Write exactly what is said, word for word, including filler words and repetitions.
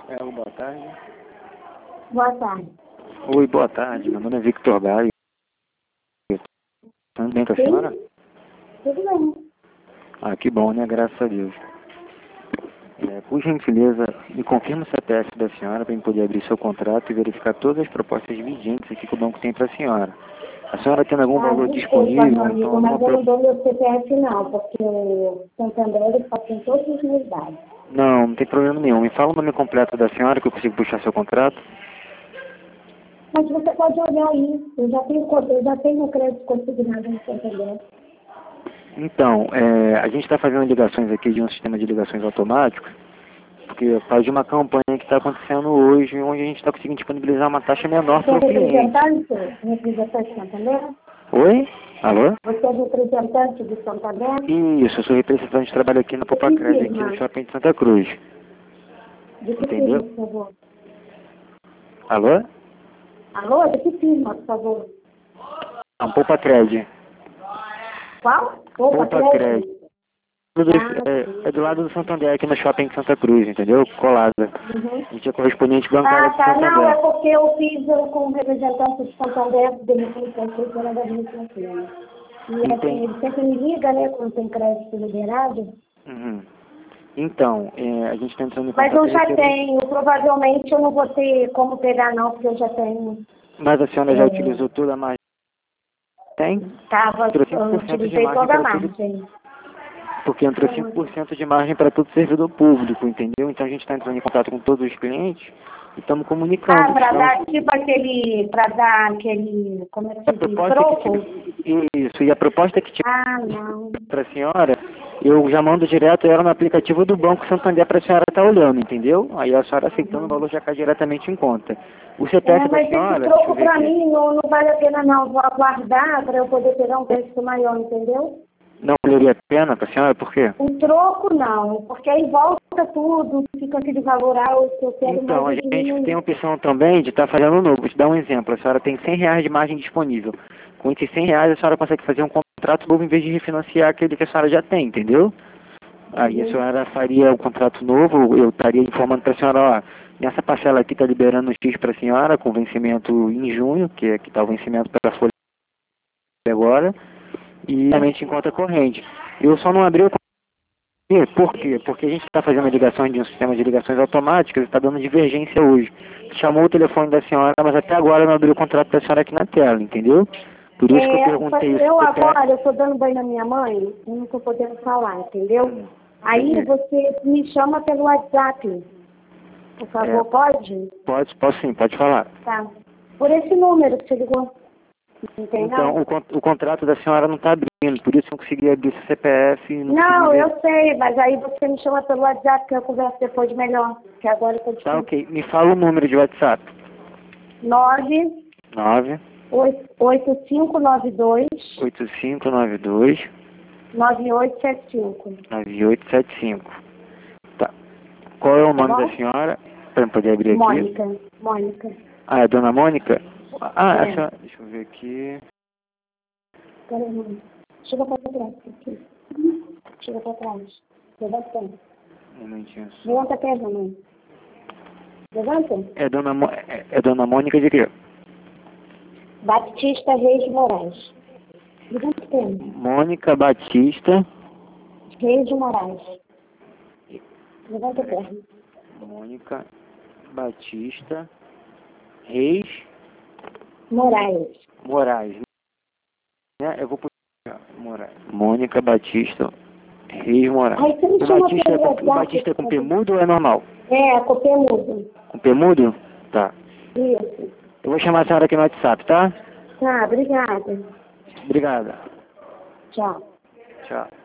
É, boa tarde. Boa tarde. Oi, boa tarde. Meu nome é Victor Gaio. Tudo bem com a Sim? senhora? Tudo bem. Ah, que bom, né? Graças a Deus. É, por gentileza, me confirma o C P F da senhora para eu poder abrir seu contrato e verificar todas as propostas vigentes aqui que o banco tem para a senhora. A senhora tem algum Ah, valor desculpa, meu disponível? Então, amigo, alguma mas eu pro... não dou meu C P F não, porque o Santander ele só tem todos os meus dados. Não, não tem problema nenhum. Me fala o nome completo da senhora que eu consigo puxar seu contrato. Mas você pode olhar aí, eu já tenho, co- eu já tenho crédito consignado no Santander. Então, é, a gente está fazendo ligações aqui de um sistema de ligações automático, porque faz de uma campanha que está acontecendo hoje, onde a gente está conseguindo disponibilizar uma taxa menor Você é para o cliente. representante? Representante do Santander? Oi? Alô? Você é representante do Santander? Isso, eu sou representante, trabalho aqui na De que Popacred, aqui no firma? Shopping de Santa Cruz. De que firma, Entendeu? por favor? Alô? Alô, de que firma, por favor? Não, Popacred. Qual? Opa, Popacred. crédito. Ah, É, é sim. do lado do Santander, aqui no Shopping de Santa Cruz, entendeu? Colada. Uhum. A gente é correspondente bancária Ah, do tá. Não, é Santander. porque eu fiz eu, com o representante de Santander, de repente, era da administração. E assim, Entendi. ele sempre me liga, né, quando tem crédito liberado. Uhum. Então, é, a gente está entrando em Mas contato eu já referente. tenho, provavelmente eu não vou ter como pegar não, porque eu já tenho. Mas a senhora já É, utilizou toda a margem? Tem? tava, Entrou eu cinco por cento de utilizei margem toda a para tudo, margem. porque entrou cinco por cento de margem para todo servidor público, entendeu? Então a gente está entrando em contato com todos os clientes e estamos Ah, comunicando que para estamos. dar tipo aquele, para dar aquele, como é que A se diz, proposta que troco? tive, isso, e a proposta que tive Ah, não. para a senhora, eu já mando direto ela no aplicativo do Banco Santander para a senhora estar olhando, entendeu? Aí a senhora aceitando o Uhum. valor já cai diretamente em conta. O C P F É, da mas esse senhora, deixa eu troco ver para aqui. mim não, não vale a pena não. Vou aguardar para eu poder pegar um crédito maior, entendeu? Não valeria a pena para a senhora, por quê? Um troco não, porque aí volta tudo, fica aquele valor alto, eu quero mais Então, a é gente tem a diminuir. opção também de estar fazendo um novo. Vou te dar um exemplo. A senhora tem cem reais de margem disponível. Com esses cem reais, a senhora consegue fazer um contrato novo em vez de refinanciar aquele que a senhora já tem, entendeu? Aí a Uhum. senhora faria o contrato novo, eu estaria informando para a senhora, ó, nessa parcela aqui está liberando o X para a senhora, com vencimento em junho, que é que está o vencimento para a folha agora, e realmente em conta corrente. Eu só não abri o Por quê? Porque a gente está fazendo ligações de um sistema de ligações automáticas e está dando divergência hoje. Chamou o telefone da senhora, mas até agora não abriu o contrato da senhora aqui na tela, entendeu? Por isso que eu É, só perguntei que o eu C P F. agora, eu estou dando banho na minha mãe, eu não estou podendo falar, entendeu? Hum, Aí entendi. você me chama pelo WhatsApp, por É, favor, pode? pode, posso sim, pode falar. Tá. Por esse número que você ligou, entendeu? Então, o, con- o contrato da senhora não está abrindo, por isso eu não consegui abrir esse C P F e não consegui Não, ver. eu sei, mas aí você me chama pelo WhatsApp que eu converso depois melhor, que agora eu tô Tá difícil. ok. Me fala o número de WhatsApp. nove nove oito cinco nove dois oito cinco nove dois nove oito sete cinco. nove oito sete cinco. Tá. Qual é o Tá nome da bom? senhora? Para eu poder abrir aqui. Mônica. Mônica. Ah, é a dona Mônica? Ah, É. essa. Deixa eu ver aqui. Peraí, mãe. Chega pra trás. Aqui. Chega pra trás. Levanta. Um momentinho só. Levanta a perna, mãe. Levanta. É dona, Mo... é, é dona Mônica de quê? Batista Reis de Moraes. Levanta a perna. Mônica Batista. Reis de Moraes. Levanta a perna. Mônica Batista Reis Moraes. Moraes. Né? Eu vou puxar. Moraes. Mônica Batista Reis Moraes. Aí você me O chama Batista, é pelo com, o WhatsApp. Batista é com por P favor. mudo ou é normal? É, a copia muda. Com P mudo? Tá. Isso. Eu vou chamar a senhora aqui no WhatsApp, tá? Tá, obrigada. Obrigada. Tchau. Tchau.